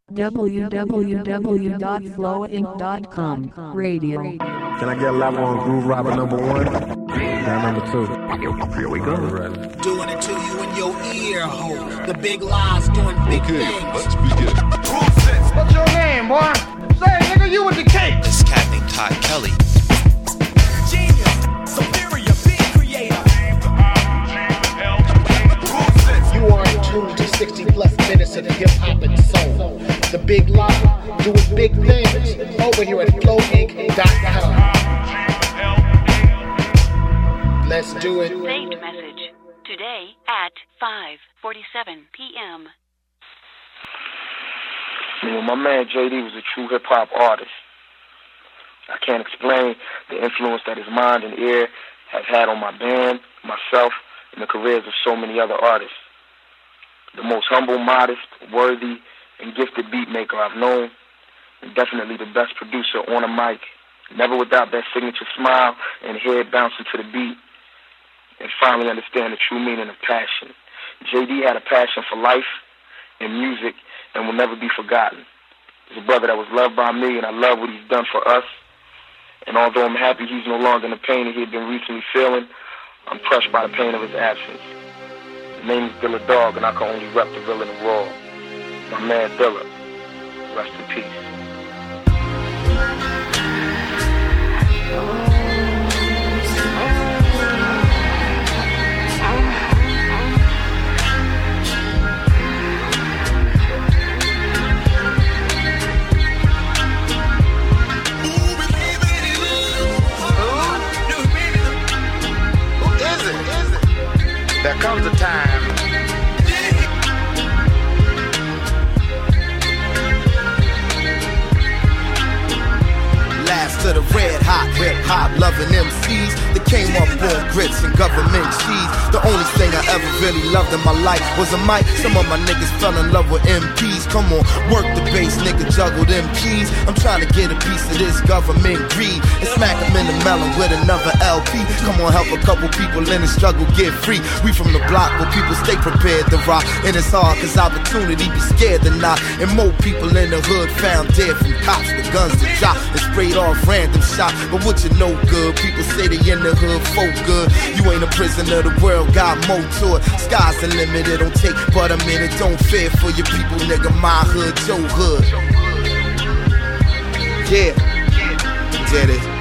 www.flowinc.com radio. Can I get a level on Groove Robber number 1? Down number 2. Here we go. Doing it to you in your ear hole. The big lies doing big things. Let's begin. What's your name, boy? Say, nigga, you with the cake. This cat named Todd Kelly. Genius, superior, big creator. You are in tune to 60 plus minutes of hip hop and soul. The big lie doing big things over here at flowinc.com. Let's do it. Saved message. Today at 5:47 p.m. My man JD was a true hip-hop artist. I can't explain the influence that his mind and ear have had on my band, myself, and the careers of so many other artists. The most humble, modest, worthy, and gifted beat maker I've known, and definitely the best producer on a mic, never without that signature smile and head bouncing to the beat, and finally understand the true meaning of passion. JD had a passion for life and music and will never be forgotten. He's a brother that was loved by me, and I love what he's done for us. And although I'm happy he's no longer in the pain that he had been recently feeling, I'm crushed by the pain of his absence. His name is Dilla Dog, and I can only rep the villain of Raw. My man Dilla, rest in peace. There comes a time. Last of the red hot hip hop loving MCs that came up on grits and government cheese. The only thing I ever really loved in my life was a mic. Some of my niggas fell in love with MPs. Come on, work the bass, nigga, juggle them keys. I'm trying to get a piece of this government greed and smack them in the melon with another LP. Come on, help a couple people in the struggle get free. We from the block where people stay prepared to rock, and it's hard cause opportunity be scared to knock. And more people in the hood found dead from cops with guns to drop and sprayed off random shot. But what you know good, people say they in the hood folk good. You ain't a prisoner, the world got more to it. Sky's the limit, it don't take but a minute. Don't fear for your people, nigga, my hood, your hood. Yeah, did it.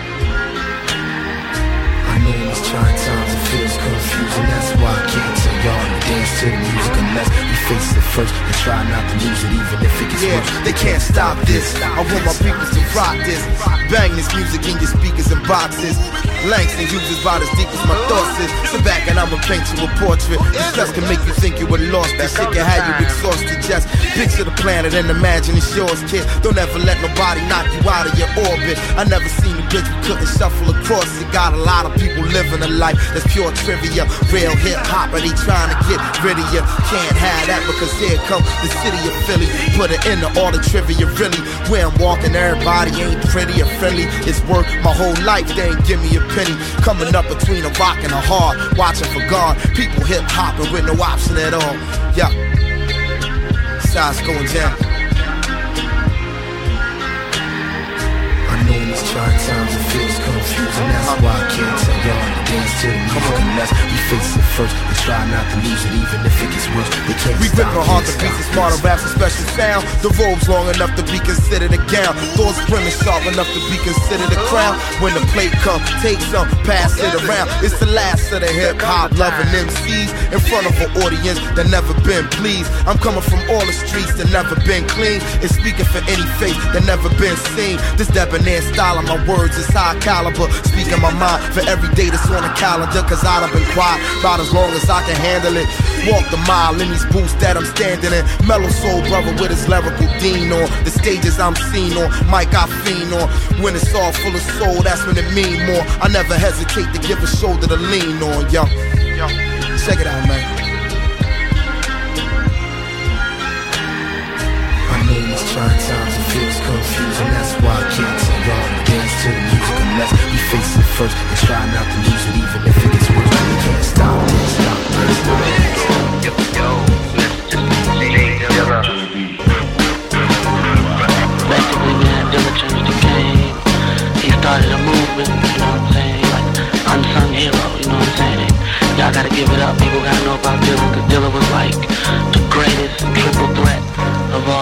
I know in these trying times it feels confusing. That's why I can't tell y'all to dance to the music unless we face it first and try not to lose it, even if it gets worse. They can't stop this. I want my people to rock this. Bang this music in your speakers and boxes. Langston uses about as deep as my thoughts is. Sit back and I'ma paint you a portrait. This just can make you think you were lost. This shit can have you exhausted. Just picture the planet and imagine it's yours, kid. Don't ever let nobody knock you out of your orbit. I never seen a bitch we couldn't shuffle across it. Got a lot of people living a life that's pure trivia. Real hip hop, but they trying to get rid of you. Can't have that because here come the city of Philly. Put it in all the trivia, really. Where I'm walking, everybody ain't pretty or friendly. It's work my whole life, they ain't give me a penny. Coming up between a rock and a hard, watching for God. People hip hopping with no option at all. Yeah, sides going down. I know in these trying times it feels confusing. That's why I can't tell y'all to dance to the music unless we face it first and try not to lose it, even if it gets worse. They can't we rip our heart to pieces, smarter raps, a special sound. The robe's long enough to be considered a gown. Thoughts prim and sharp enough to be considered a crown. When the plate come, take some, pass it around. It's the last of the hip hop loving MCs in front of an audience that never been pleased. I'm coming from all the streets that never been clean and speaking for any face that never been seen. This debonair style of my words is high caliber. Speaking my mind for every day that's on the calendar, cause I done been quiet about as long as I can handle it. Walk the mile in these boots that I'm standing in. Mellow soul brother with his lyrical dean on. The stages I'm seen on, mic I fiend on. When it's all full of soul, that's when it mean more. I never hesitate to give a shoulder to lean on, yo. Check it out, man. I know in these trying times it feels confusing. That's why I can't tell y'all to dance to the music unless we face it first and try not to lose it, even if it gets worse. We can't stop this, stop this. Yo, let's just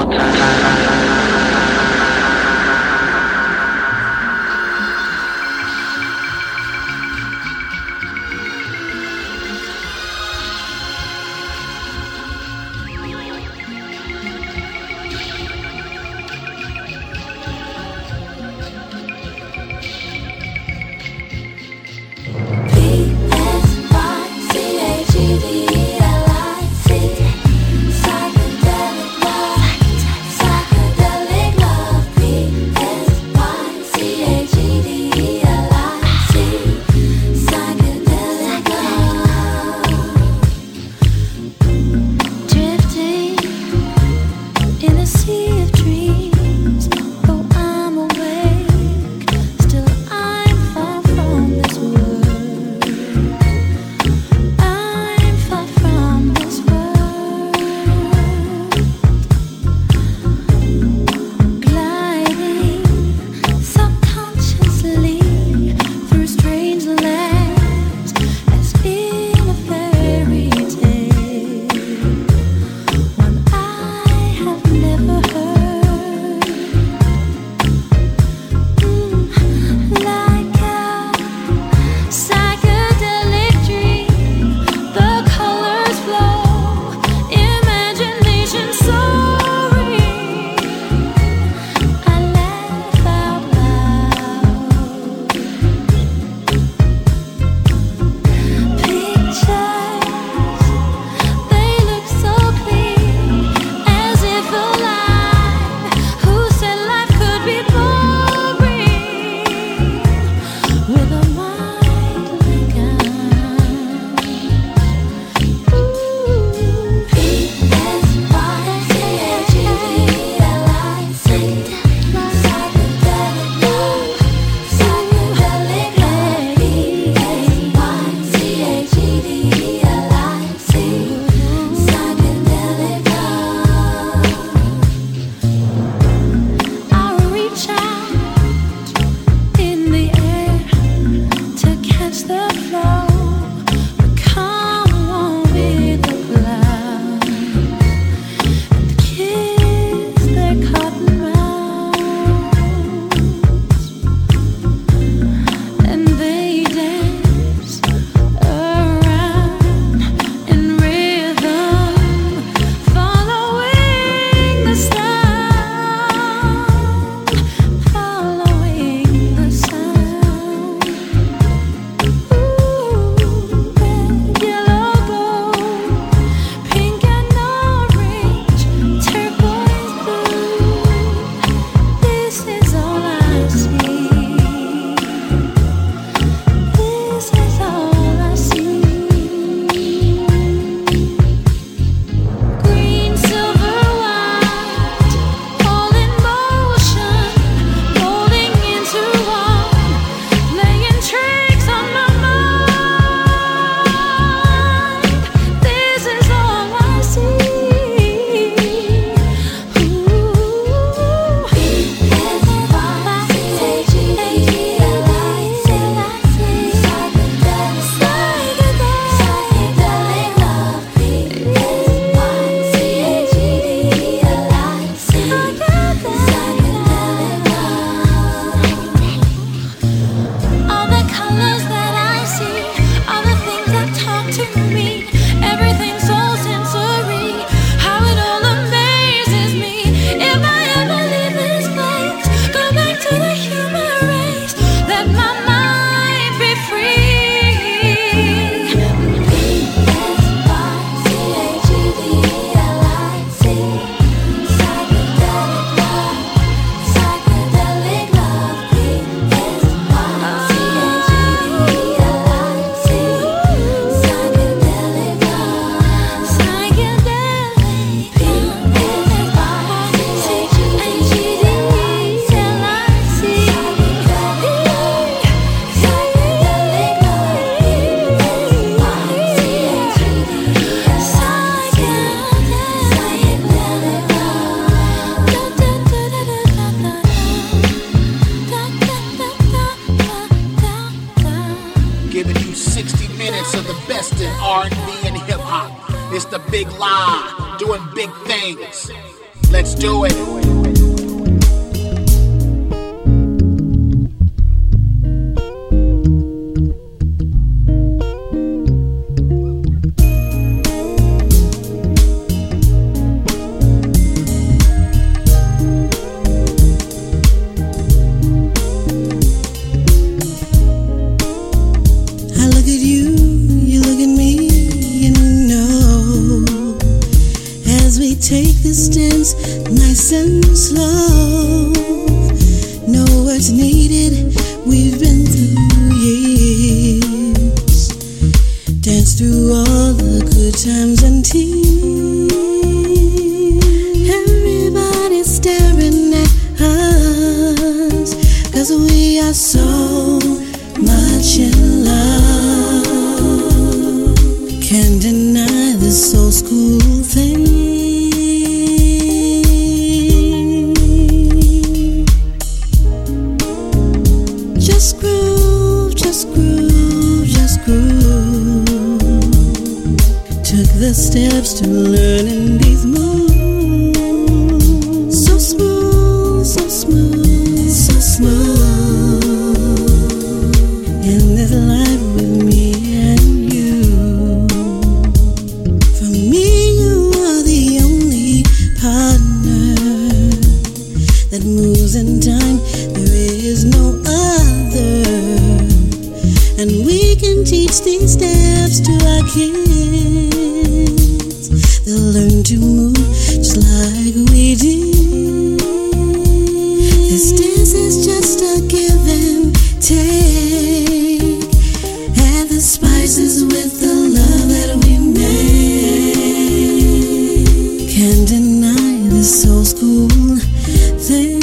R&B and hip hop. It's the big lie, doing big things. Let's do it. Take this dance nice and slow. No words needed, we've been through years. Dance through all the good times and tears. Everybody's staring at us, 'cause we are so much in love. Can't deny this old school thing. The steps to learning these moves. So smooth, so smooth, so smooth. In this life with me and you. For me, you are the only partner that moves in time. There is no other. And we can teach these steps to our kids. They'll learn to move just like we did. This dance is just a give and take. Add the spices with the love that we make. Can't deny this old school thing.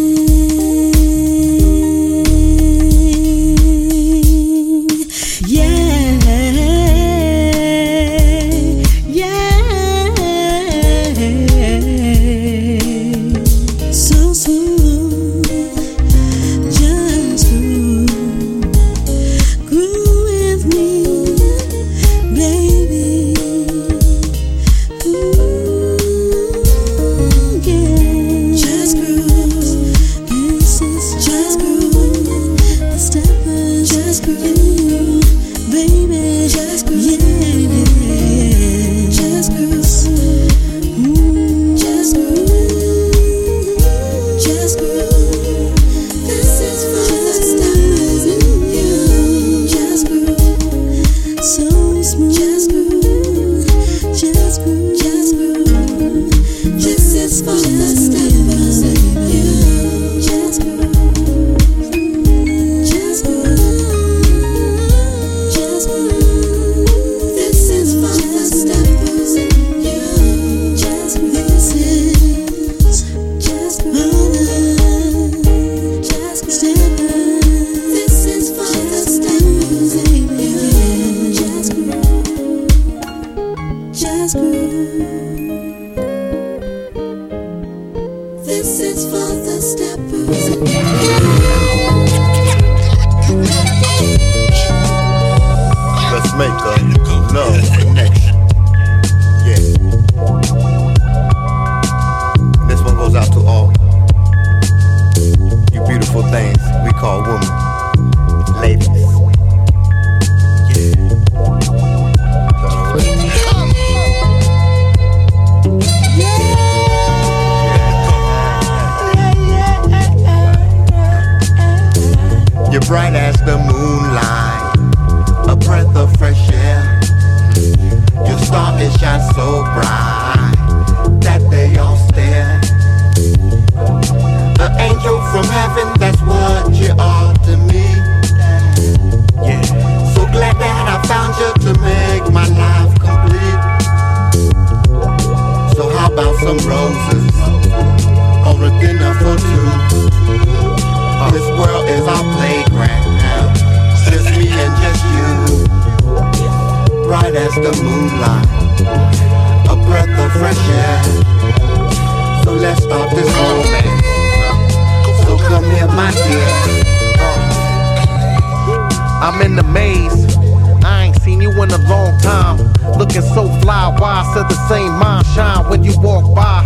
I'm in the maze. I ain't seen you in a long time. Looking so fly, why I said the same mind shine when you walk by. I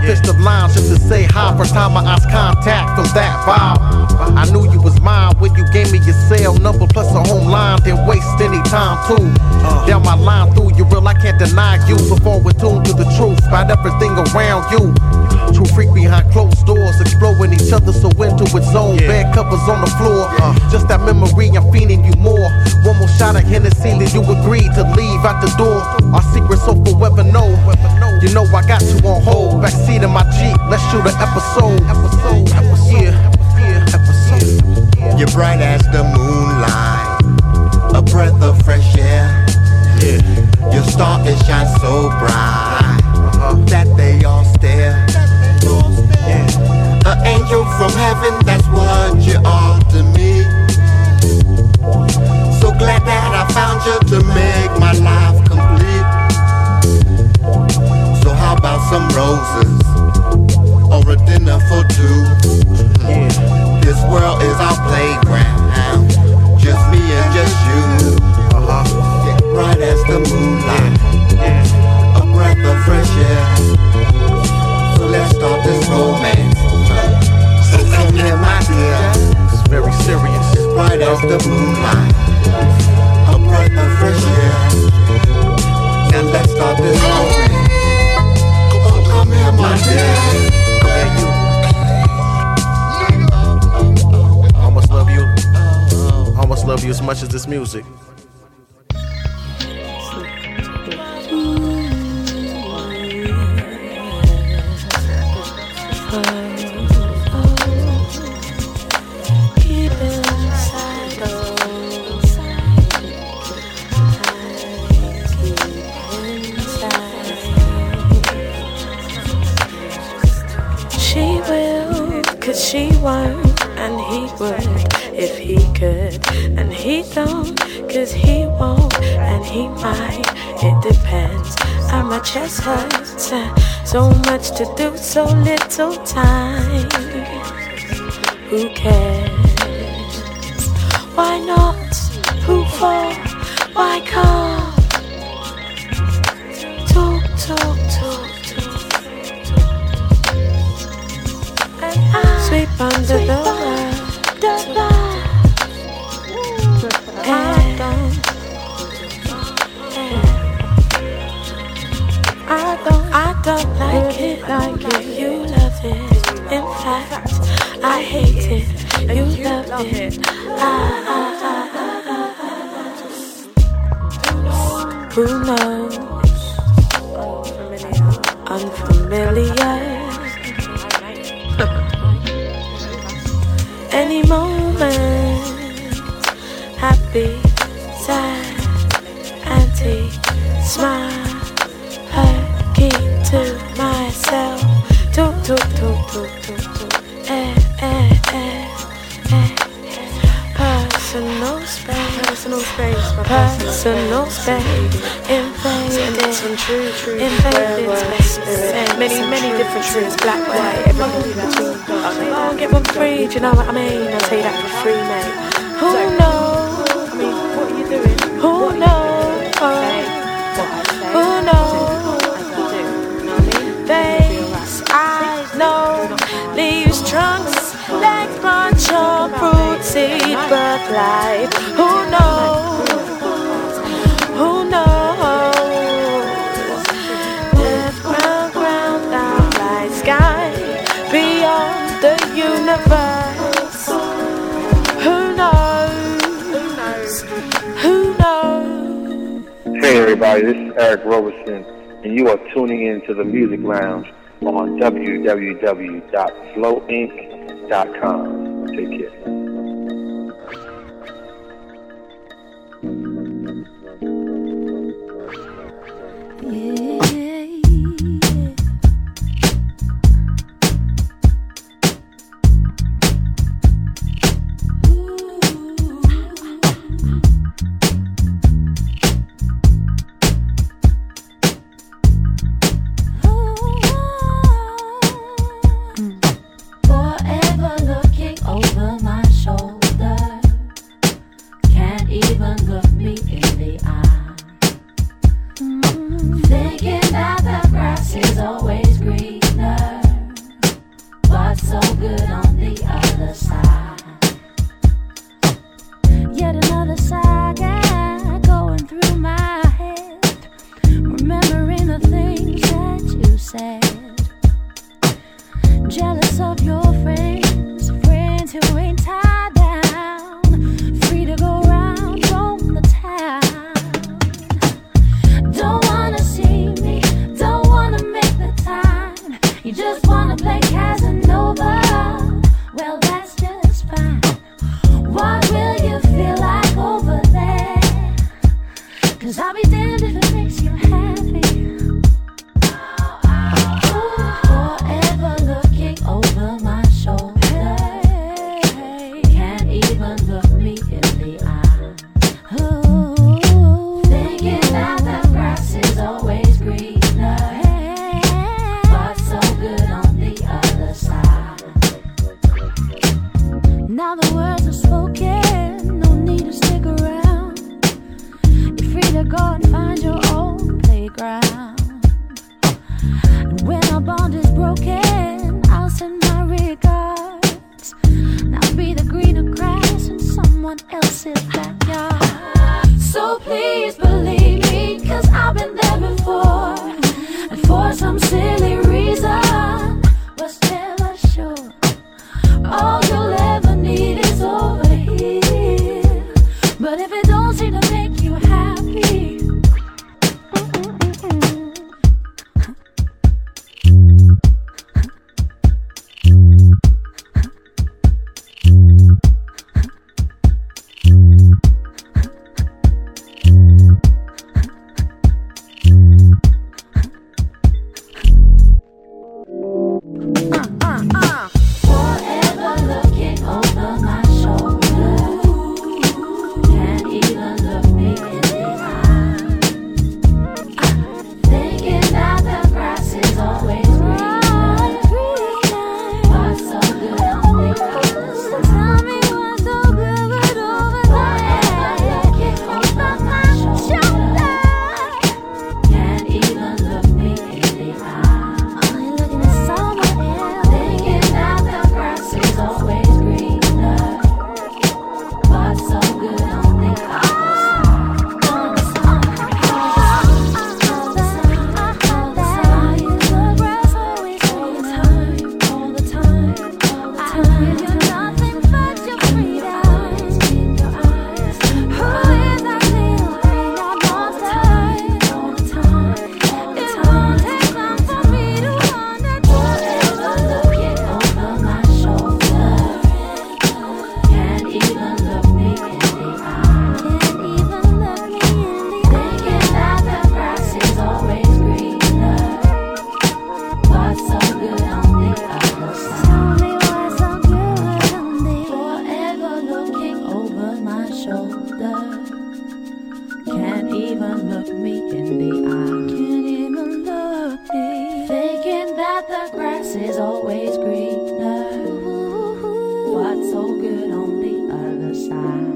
pitched the line just to say hi. First time I lost contact from that vibe. I knew you was mine when you gave me your cell number plus a home line. Didn't waste any time too. Down my line through you real, I can't deny you. So far we're tuned to the truth about everything around you. True freak behind closed doors, exploring each other so into its own. Bed covers on the floor. Just that memory, I'm feeding you more. One more shot of Hennessy, then you agreed to leave out the door. Our secrets so forever know. You know I got you on hold. Backseat in my Jeep, let's shoot an episode. You're bright as the moonlight, a breath of fresh air. Your star it shines so bright that they all stare. An angel from heaven, that's what you are to me. So glad that I found you to make my life complete. So how about some roses or a dinner for two? This world is our playground, just me and just you. Bright as the moonlight, a breath of fresh air. So let's start this romance. So come here, my dear. It's very serious. Bright as the moonlight, a breath of fresh air. Now let's start this romance. Oh, come here, my dear. I almost love you as much as this music. She will, 'cause she won't, and he would if he could, and he don't, 'cause he won't, and he might. It depends. And my chest hurts. So much to do, so little time. Who cares? Why not? Who for? Why can't? Talk, talk, talk, talk. Sweep under the rug. I don't like it like you love it. In fact, I hate it. You love it. Who knows? Unfamiliar. Any moment, happy, sad, anti, smile, perky to myself. Talk, talk, talk, talk, talk, talk. Personal space, personal space, personal space, invaded, some true, invaded space, many different truths, black, white, everything in between. Oh, get one free, do you know what I mean? I'll tell you that for free, mate. Who knows? I mean, what are you doing? Who knows? Who knows? Face, eyes, no, leaves, trunks, legs, bunch of fruit, seed, birth, life. Who knows? Who knows? Earth, ground, down, light, sky, beyond the universe. Who knows? Who knows? Hey everybody, this is Eric Roberson, and you are tuning in to the Music Lounge on www.flowinc.com. Take care. Forever looking over my shoulder, can't even look me in the eye. Thinking that the grass is always greener. What's so good on the other side? Yet another saga going through my head, remembering the things that you said. Jealous of your friends, friends who ain't tied down, free to go round on the town. Don't wanna see me, don't wanna make the time. You just wanna play Casanova. Well, that's just fine. What will you feel like over there? 'Cause I'll be damned if it makes you happy. Forever looking over my shoulder, can't even look me in the eye. Thinking that the grass is always greener. What's so good on the other side? Now the words are spoken, no need to stick around. You're free to go and find your own playground. And when our bond is broken, I'll send my regards. Now be the greener grass in someone else's backyard. So please believe me, 'cause I've been there before. And for some silly reason, was never sure. All you'll ever need is over here. But if it don't seem to make you happy, forever looking over my shoulder, can't even look me in the eye. Thinking that the grass is always greener. What's so good on the other side? Tell me what's so good over there. Looking over my shoulder, can't even look me in the eye. Only looking at someone else. Thinking that the grass is always greener. What's so good on the other side? Forever looking over my shoulder, can't even look me in the eye. Can't even look me. Thinking that the grass is always greener. What's so good on the other side?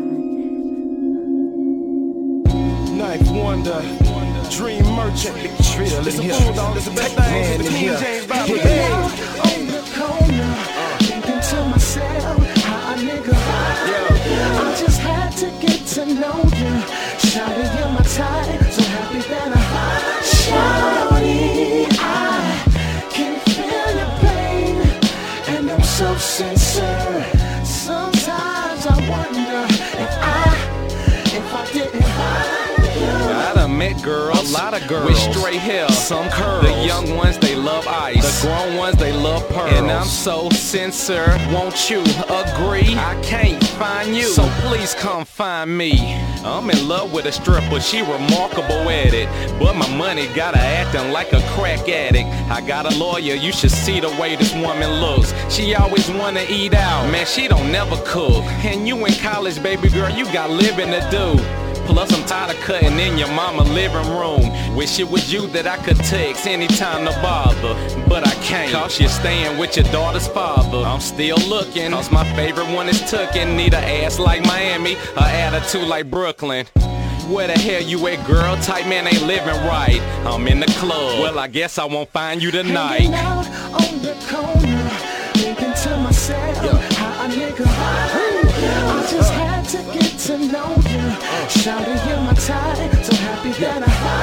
Knife Wonder, Dream Merchant, Trill in here. There's a big man in here. Hey. On the corner, thinking to myself, how a nigga. I just had to get to know you. Shawty, you're my type, so happy that Shawty, I can feel your pain, and I'm so sincere. Sometimes I wonder if I didn't find you. I done met girls, a lot of girls with straight hair, some curls. The young ones, they love ice. The grown ones, they love pearls. And I'm so sincere, won't you agree? I can't find you, so please come find me. I'm in love with a stripper, she remarkable at it. But my money got her acting like a crack addict. I got a lawyer, you should see the way this woman looks. She always wanna eat out, man, she don't never cook. And you in college, baby girl, you got living to do. Plus I'm tired of cutting in your mama's living room. Wish it was you that I could text anytime to bother, but I can't, 'cause you're staying with your daughter's father. I'm still looking, 'cause my favorite one is tookin'. Need a ass like Miami, a attitude like Brooklyn. Where the hell you at, girl? Tight man ain't living right. I'm in the club, well I guess I won't find you tonight. Hanging out on the corner, thinking Shawty, you're my type, so happy that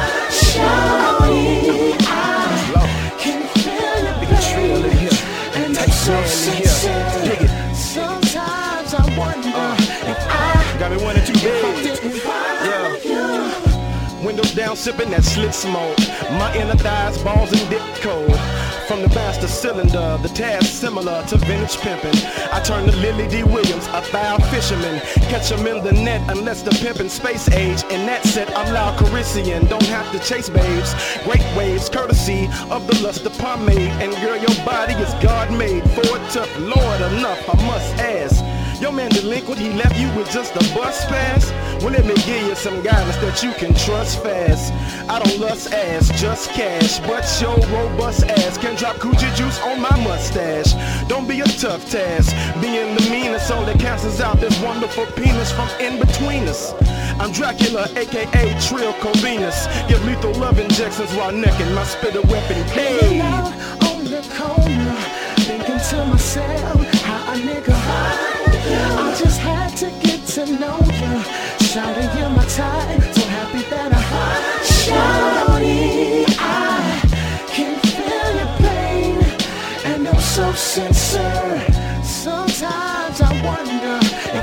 Shawty, I can feel your pain, and I'm so sincere. Sometimes I wonder if I got me wanting to didn't find you. Windows down, sipping that slit smoke. My inner thighs, balls and dick cold. From the master cylinder, the task similar to vintage pimping. I turn to Lily D. Williams, a foul fisherman. Catch him in the net unless the pimpin' space age. In that set, I'm loud Caribbean. Don't have to chase babes. Great waves, courtesy of the lust of pomade. And girl, your body is God made. For it took Lord enough, I must ask. Your man delinquent, he left you with just a bus pass? Well, let me give you some guidance that you can trust fast. I don't lust ass, just cash, but your robust ass can drop coochie juice on my mustache. Don't be a tough task, being the meanest only cancels out this wonderful penis from in between us. I'm Dracula, aka Trill Corvinus. Give lethal love injections while necking my spitter weapon. Hanging out on the corner, thinking to myself, how a nigga I just had to get to know you. Shawty, you're my type, so happy that Shawty, I can feel your pain, and I'm so sincere. Sometimes I wonder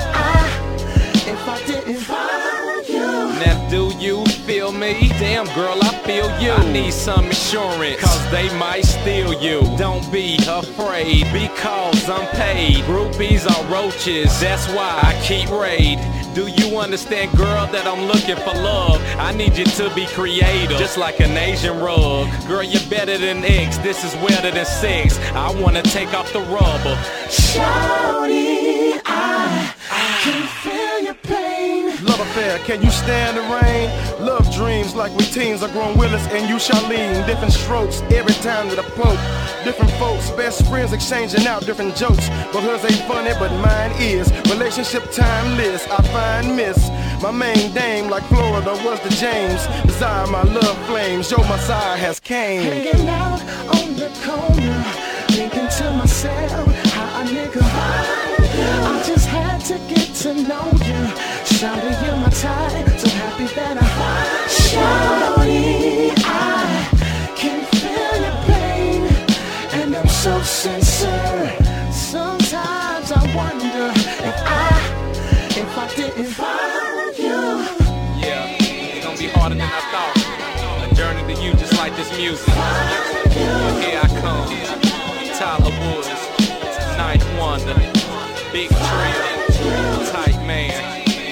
if I didn't find you. Now do you feel me? Damn girl, I feel you. I need some insurance, cause they might steal you. Don't be afraid, because I'm paid. Groupies are roaches, that's why I keep raid. Do you understand, girl, that I'm looking for love? I need you to be creative, just like an Asian rug. Girl, you're better than X, this is wetter than sex. I wanna take off the rubber. Shawty, I can feel your pain. Love affair, can you stand the rain? Love dreams like routines. I grown Willis and you Charlene. Different strokes every time that I poke. Different folks, best friends exchanging out different jokes. But hers ain't funny, but mine is. Relationship timeless, I find miss. My main dame like Florida was the James. Desire my love flames, your Messiah has came. Hanging out on the corner, thinking to myself, how a nigga I just had to get to know you. Shawty, you're my type, so happy that Shawty, I can feel your pain, and I'm so sincere. Sometimes I wonder if I didn't find you. Yeah, it's gonna be harder than I thought. A journey to you just like this music. But here I come, Tyler Woods, Ninth Wonder, Big Trill, Tight Man.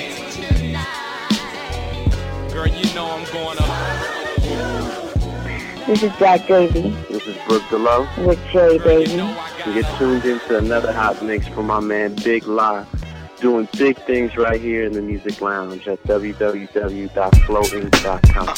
Girl, you know I'm going up. This is Jack Davey. This is Brooke DeLoe. With Jay Davey. You get tuned into another hot mix from my man Big Lie, doing big things right here in the Music Lounge at www.flowinc.com.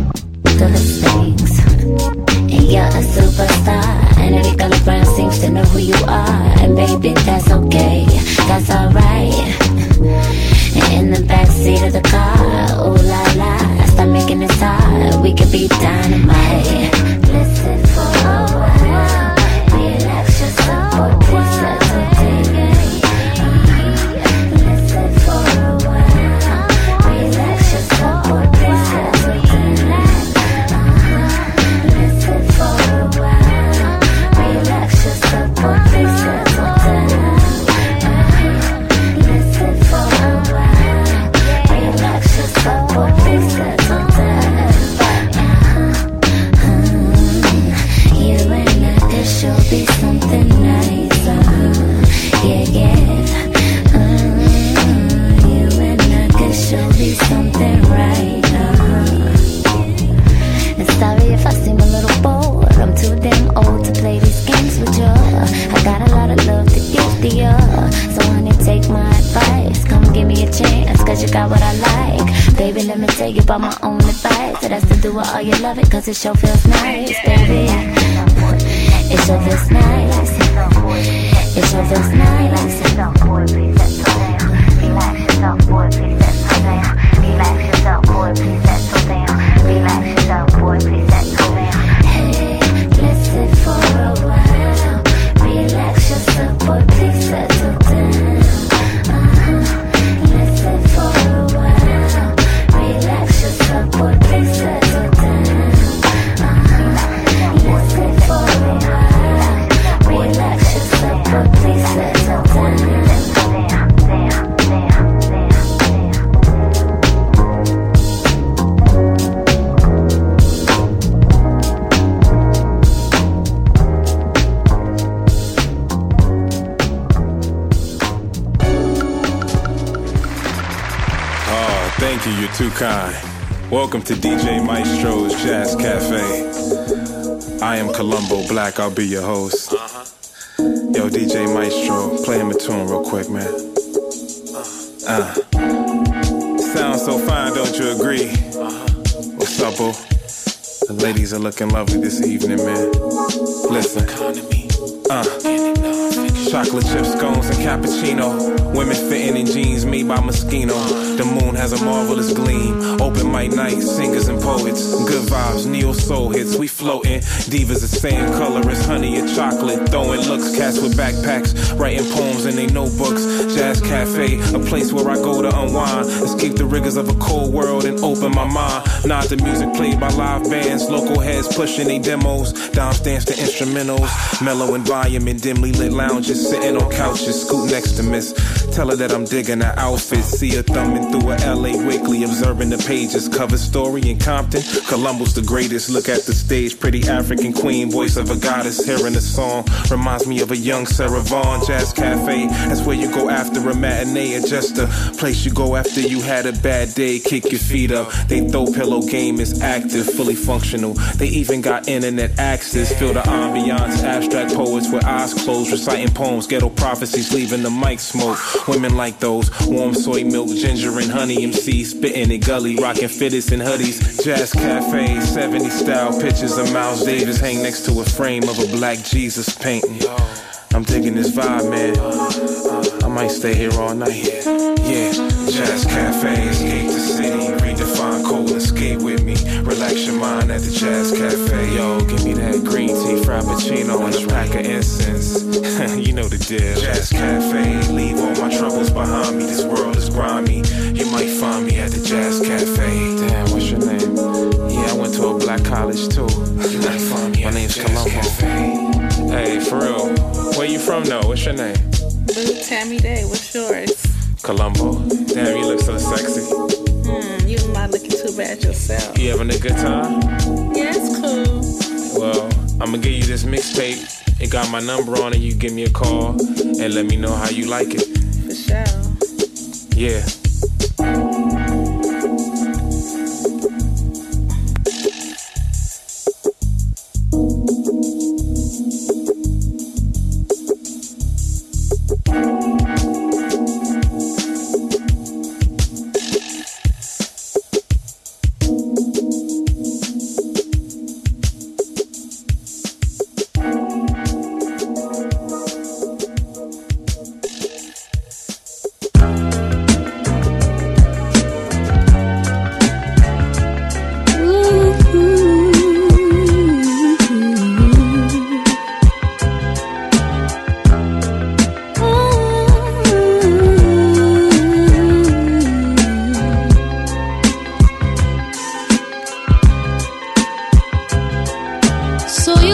And you're a superstar, and every color brown seems to know who you are. And baby, that's okay, that's alright. In the backseat of the car, ooh la la, stop making it hard, we could be dynamite. Listen for a while, relax yourself, boy, please let's listen for a while, relax yourself, boy, please listen for a while, relax yourself, boy, please listen for a while, relax yourself, boy, please settle down. You and I could sure be something nice, yeah, yeah. You and I could sure be something right, And sorry if I seem a little bored, I'm too damn old to play these games with you. I got a lot of love to give to you, so honey, take my advice, come give me a chance, cause you got what I like. Baby, let me tell you about my own advice, so that's to do with all you love it, cause it sure feels nice, baby. It sure feels nice. It sure feels nice. Relax yourself, boy, please settle down. Relax yourself, boy, please settle down. Relax yourself, boy, please settle down. Hey, listen for a while. Relax yourself, boy, please settle down. Listen for a while. Relax yourself, boy, please settle down. Listen for a while. Relax yourself, boy, please settle down. Thank you, you're too kind. Welcome to DJ Maestro's Jazz Cafe. I am Columbo Black, I'll be your host. Yo, DJ Maestro, play him a tune real quick, man. Sounds so fine, don't you agree? What's up, boo? The ladies are looking lovely this evening, man. Listen. Chocolate chip scones and cappuccino. Women fitting in jeans made by Moschino. The moon has a marvelous gleam. Open mic nights, singers and poets. Good vibes, neo soul hits. We floating. Divas the same color as honey and chocolate. Throwing looks, cats with backpacks. Writing poems in their notebooks. Jazz Cafe, a place where I go to unwind. Escape the rigors of a cold world and open my mind. Not the music played by live bands. Local heads pushing their demos. Dimes dance to instrumentals. Mellow environment, dimly lit lounges. Sitting on couches, scoot next to Miss. Tell her that I'm digging her outfit. See her thumbing through a LA Weekly, observing the pages. Cover story in Compton. Columbus the greatest. Look at the stage, pretty African queen, voice of a goddess. Hearing a song reminds me of a young Sarah Vaughan. Jazz Cafe, that's where you go after a matinee, or just a place you go after you had a bad day. Kick your feet up. They throw pillow game is active, fully functional. They even got internet access. Feel the ambiance. Abstract poets with eyes closed, reciting poems. Ghetto prophecies, leaving the mic smoke. Women like those, warm soy milk, ginger and honey MCs, spitting in gully, rocking fitteds and hoodies. Jazz Cafe, 70s style pictures of Miles Davis hang next to a frame of a black Jesus painting. I'm digging this vibe, man. I might stay here all night. Yeah, Jazz Cafe, escape the city, redefine cold and skate with me. Relax your mind at the Jazz Cafe. Yo, give me that green tea frappuccino and a pack of incense. You know the deal. Jazz Cafe, leave all my troubles behind me. This world is grimy. You might find me at the Jazz Cafe. Damn, what's your name? Yeah, I went to a black college too. You might find me. My name's Columbo. Hey, for real. Where you from though? What's your name? Blue Tammy Day. What's yours? Columbo. Damn, you look so sexy. You not looking too bad yourself. You having a good time? Yeah, it's cool. Well, I'm gonna give you this mixtape. It got my number on it. You give me a call and let me know how you like it. For sure. Yeah.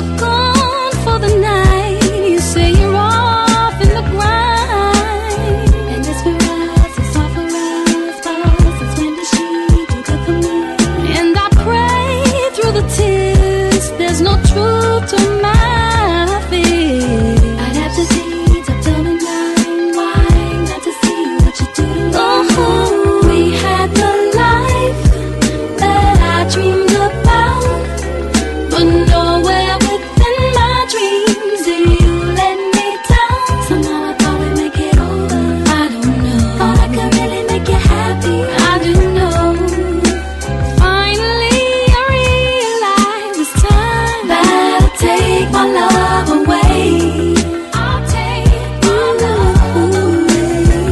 you're gone for the night. You say you're off in the grind, and it's for us, it's all for us. But since when did she do good for me? And I pray through the tears, there's no truth to my fear. I'd have to see top down and blind, why not to see what you do to me? Oh, we had the life that I dreamed about, but nowhere within my dreams did you let me down. Somehow I thought we'd make it over. I don't know. Thought I could really make you happy. I do know. Finally I realized it's time that I take my love away. I'll take my love away.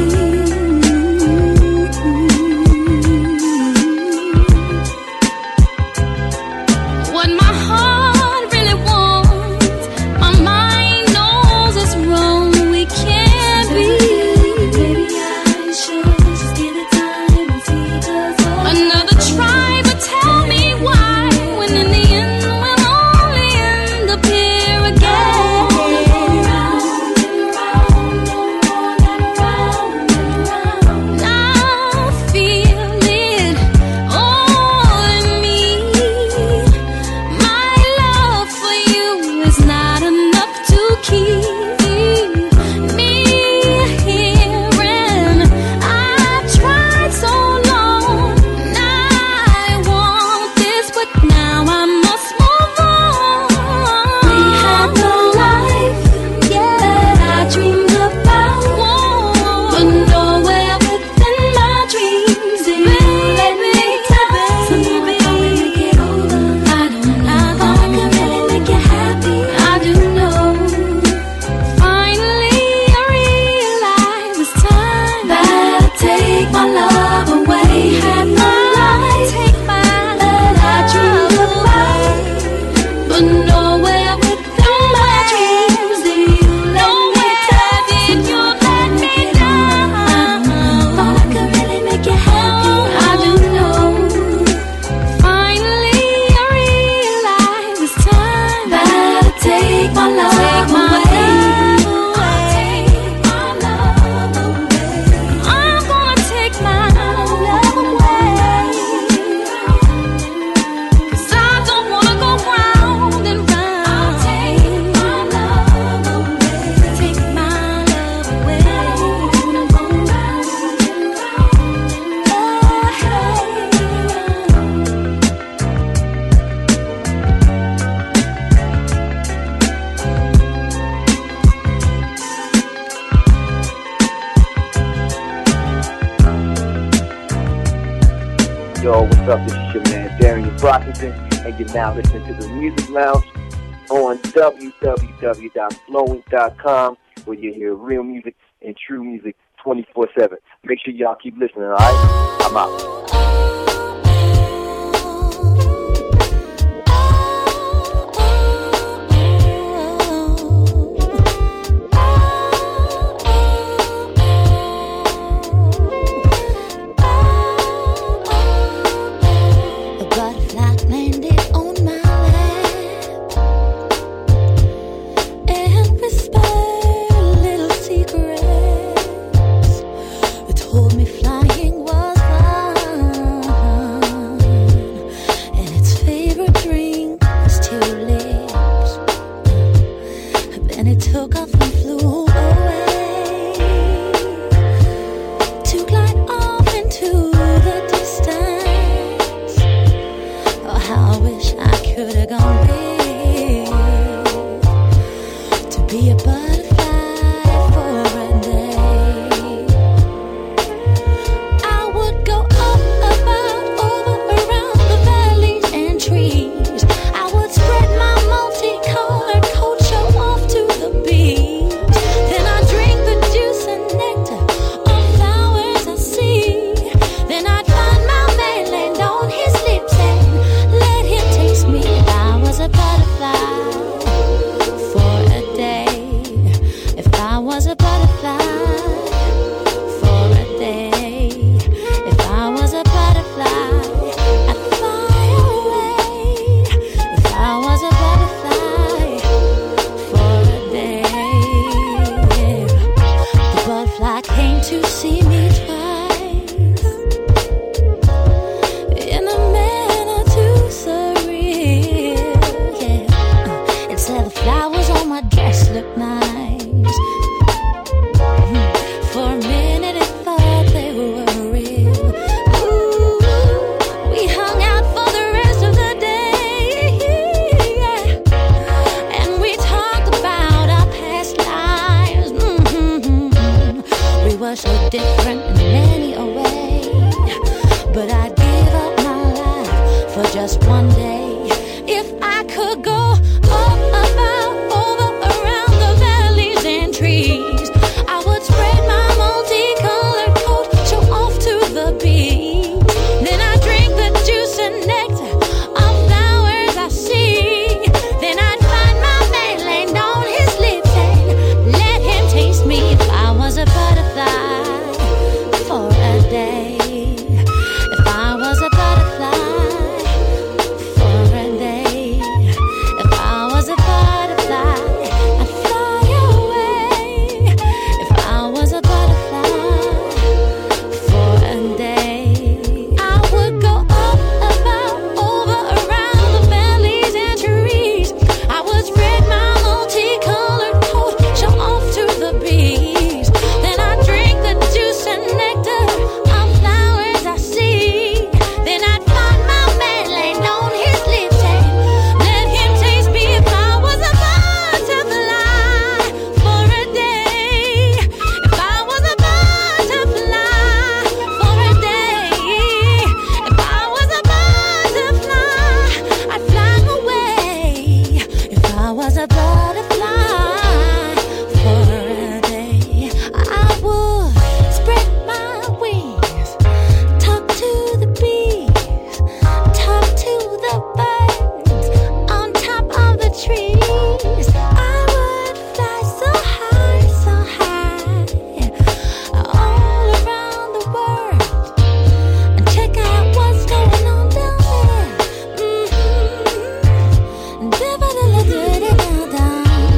What my heart really wants, my mind knows it's wrong. We can't be. Maybe I should just give it time and see just what. Another try, but tell me why. When in the end we'll only end up here again. Round and round, no more than round and round. I feel it all in me. My love for you is not enough to keep me here, and I've tried so long. I want this, but now I must move on. We had the life that I dreamed about, but nowhere within my dreams did you let me down. Somehow I thought we'd make it over. I don't know. Thought I could really make you happy. I do know. Finally I realize it's time that I take my love away. Had the life, take my that I dreamed about, but nowhere within my dreams did you let me down. Did you let me down? Thought I could really make you happy. I do know. Finally I realize it's time that I take my love away. I'm gonna take my love away, 'cause I don't wanna go round and round. I'll take my love away. Take my love away. I wanna go round and Yo, what's up? This is your man Darian Brockington, and you're now listening to the Music Lounge on www.flowing.com, where you hear real music and true music 24/7. Make sure y'all keep listening, all right? I'm out. a butterfly landed on my lap and whispered little secrets. It told me flying was the my dress looked nice. For a minute it thought they were real. Ooh, we hung out for the rest of the day, yeah. And we talked about our past lives. We were so different in many a way, but I'd give up my life for just one day. If I could go up, about, over, around the valleys and trees, I would spread my multicolored coat, show off to the bees. Then I'd drink the juice and nectar of flowers I see. Then I'd find my man laying on his lips and let him taste me. If I was a butterfly for a day, if I was a butterfly for a day, if I was a butterfly, I'd fly away. If I was a butterfly for a day, I would go up, about, over, around the valleys and trees. I would spread my multicolored coat, show off to the bees. Then I'd drink the juice and nectar of flowers I see. Then I'd find my man laying on his lips and let him taste me. If I was a butterfly for a day, if I was a butterfly for a day, if I was a butterfly, I'd fly away. If I was a butterfly for a day, I would spread my wings, talk to the bees, talk to the birds on top of the trees. I would fly so high, all around the world and check out what's going on down there.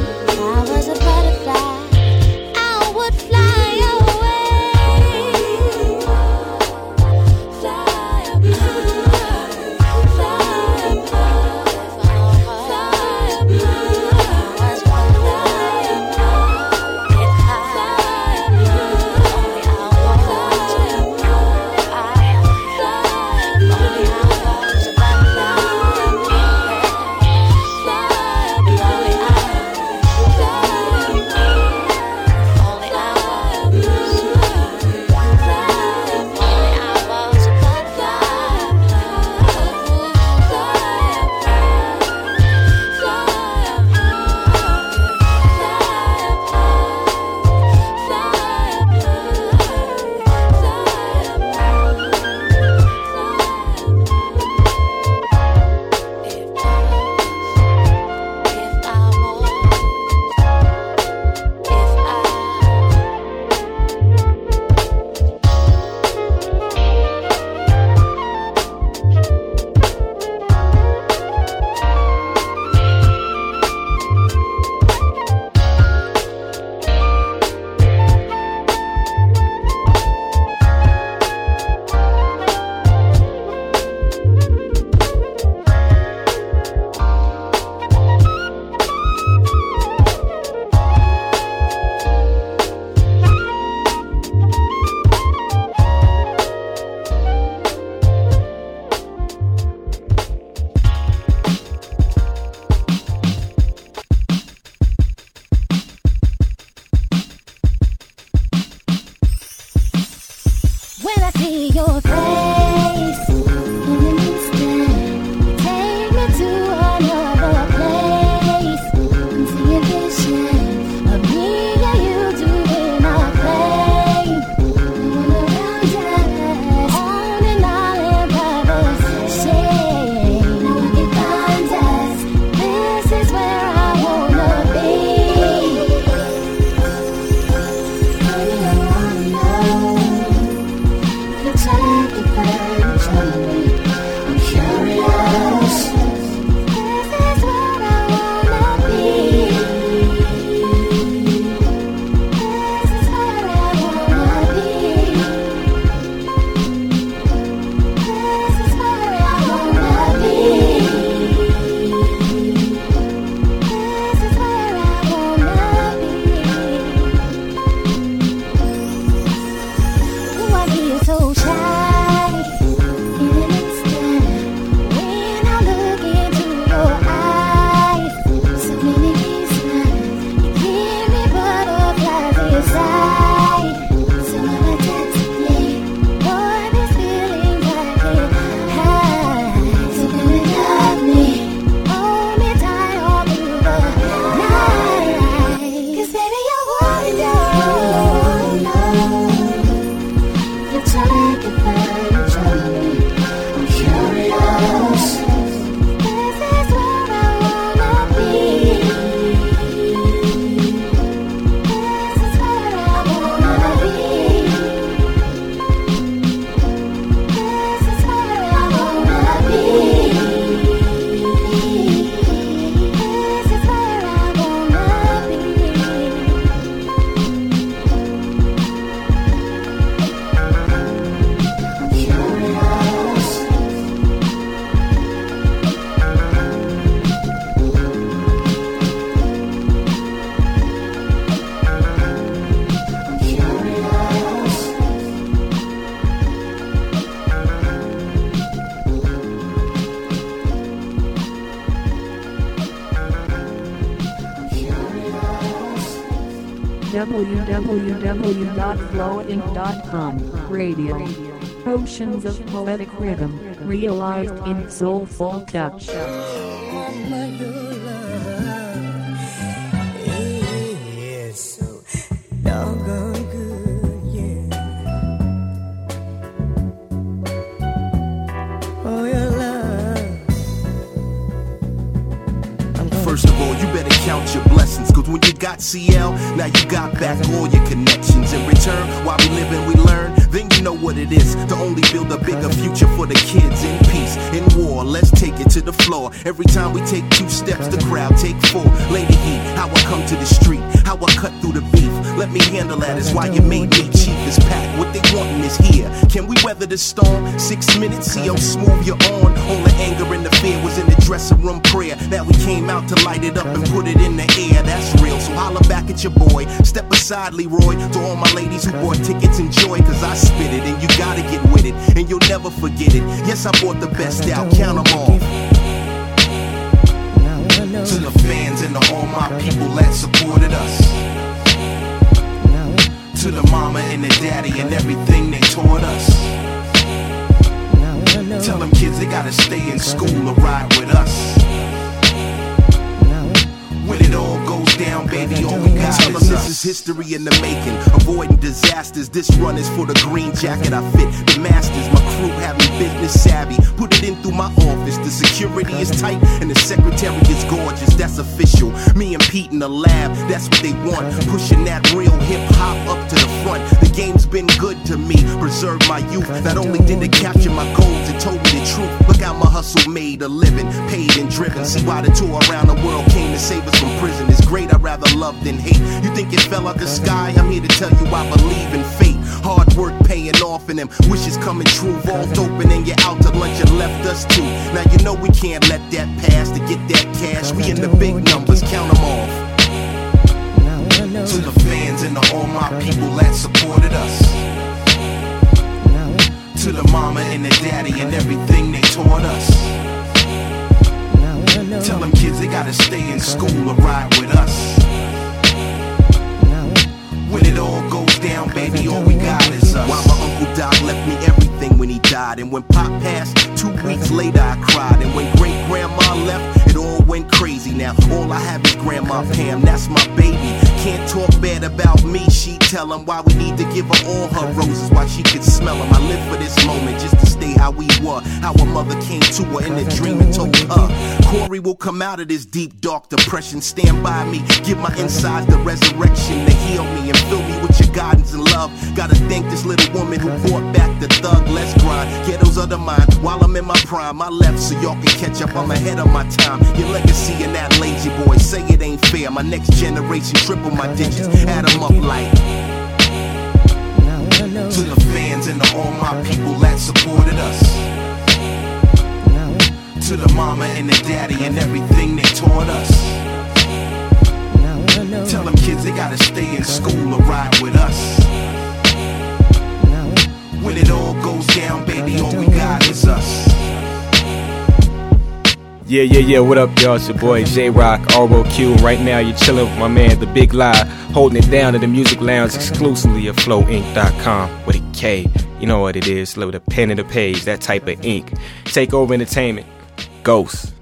www.flowinc.com. Radio. Oceans of poetic rhythm, realized in soulful touch. Doggone good, yeah. Oh, your love. First of all, you better count your blessings, cause when you got CL, now you got back all your connections. In return, while we live and we learn, then you know what it is to only build a bigger future for the kids. In peace, in war, let's take it to the floor. Every time we take 2 steps, the crowd take 4. Lay the heat, how I come to the street, how I cut through the beef. Let me handle that, is why you made me chief. This pack, what they wantin' is here. Can we weather the storm? 6 minutes, see how smooth you're on. All the anger and the fear was in the dressing room prayer. Now we came out to light it up and put it in the air. That's real, so holla back at your boy. Step aside, Leroy. To all my ladies who bought tickets, enjoy, cause I spit it and you gotta get with it, and you'll never forget it. Yes, I bought the best out, count them all. To the fans and to all my people that supported us. To the mama and the daddy and everything they taught us. Tell them kids they gotta stay in school or ride with us. When it all goes down, baby, all we got Tell them this is history in the making. Avoiding disasters, this run is for the green jacket I fit. The masters, my crew have me business savvy. Put it in through my office. The security is tight and the secretary is gorgeous. That's official. Me and Pete in the lab, that's what they want. Pushing that real hip-hop up to the front. The game's been good to me, preserved my youth. Not only did it capture my goals, it told me the truth. Look how my hustle made a living, paid and driven. See why the tour around the world came to save us from prison. It's great, I'd rather love than hate. You think it fell out the sky? I'm here to tell you I believe in fate. Hard work paying off and them wishes coming true. Vault open and you're out to lunch and left us too. Now you know we can't let that pass. To get that cash, we in the big numbers, count them off. To the fans and to all my people that supported us. To the mama and the daddy and everything they taught us. Tell them kids they gotta stay in school or ride with us. When it all goes down, baby, all we got is us. While my Uncle Doc left me everything when he died. And when Pop passed, 2 weeks later I cried. And when great grandma left, it all went crazy. Now all I have is Grandma Pam, that's my baby. Can't talk bad about me, she tell him why we need to give her all her roses, why she could smell them. I live for this moment just to stay how we were. How her mother came to her in a dream and told her Corey will come out of this deep dark depression. Stand by me, give my insides the resurrection to heal me and fill me with your guidance and love. Gotta thank this little woman who brought back the thug. Let's grind, ghettos of the mind. While I'm in my prime, I left so y'all can catch up. I'm ahead of my time. Your legacy and that lazy boy say it ain't fair. My next generation triple my digits, add them up like. To the fans and to all my people that supported us. To the mama and the daddy and everything they taught us. Tell them kids they gotta stay in school or ride with us. When it all goes down, baby, all we got is us. Yeah, what up, y'all? It's your boy J-Rock, ROQ. Right now, you're chilling with my man, The Big Lie, holding it down in the music lounge exclusively at flowinc.com with a K. You know what it is, with a pen and a page, that type of ink. Take over entertainment. Ghost.